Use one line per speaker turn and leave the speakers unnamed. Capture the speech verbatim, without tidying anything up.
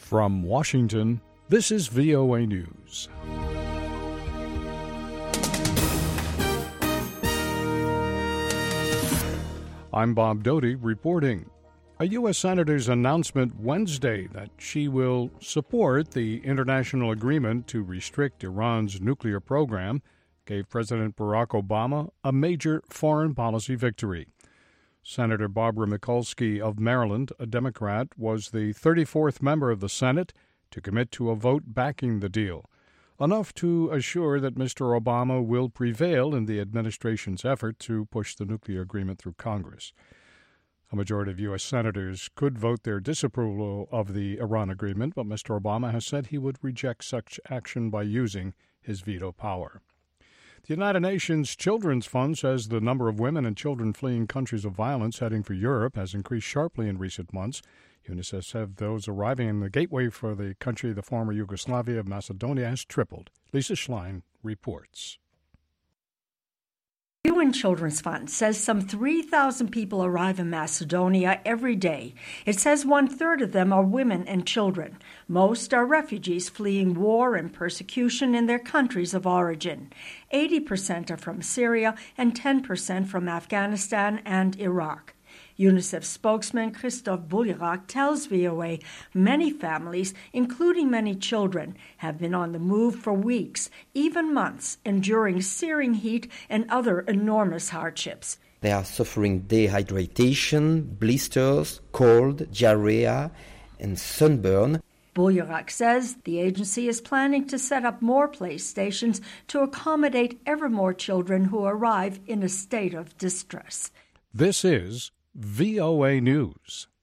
From Washington, this is V O A News. I'm Bob Doty reporting. A U S senator's announcement Wednesday that she will support the international agreement to restrict Iran's nuclear program gave President Barack Obama a major foreign policy victory. Senator Barbara Mikulski of Maryland, a Democrat, was the thirty-fourth member of the Senate to commit to a vote backing the deal, enough to assure that Mister Obama will prevail in the administration's effort to push the nuclear agreement through Congress. A majority of U S senators could vote their disapproval of the Iran agreement, but Mister Obama has said he would reject such action by using his veto power. The United Nations Children's Fund says the number of women and children fleeing countries of violence heading for Europe has increased sharply in recent months. UNICEF said those arriving in the gateway for the country, the former Yugoslavia of Macedonia, has tripled. Lisa Schlein reports.
The U N Children's Fund says some three thousand people arrive in Macedonia every day. It says one-third of them are women and children. Most are refugees fleeing war and persecution in their countries of origin. eighty percent are from Syria and ten percent from Afghanistan and Iraq. UNICEF spokesman Christophe Boulierac tells V O A many families, including many children, have been on the move for weeks, even months, enduring searing heat and other enormous hardships.
They are suffering dehydration, blisters, cold, diarrhea, and sunburn.
Boulierac says the agency is planning to set up more place stations to accommodate ever more children who arrive in a state of distress.
This is V O A News.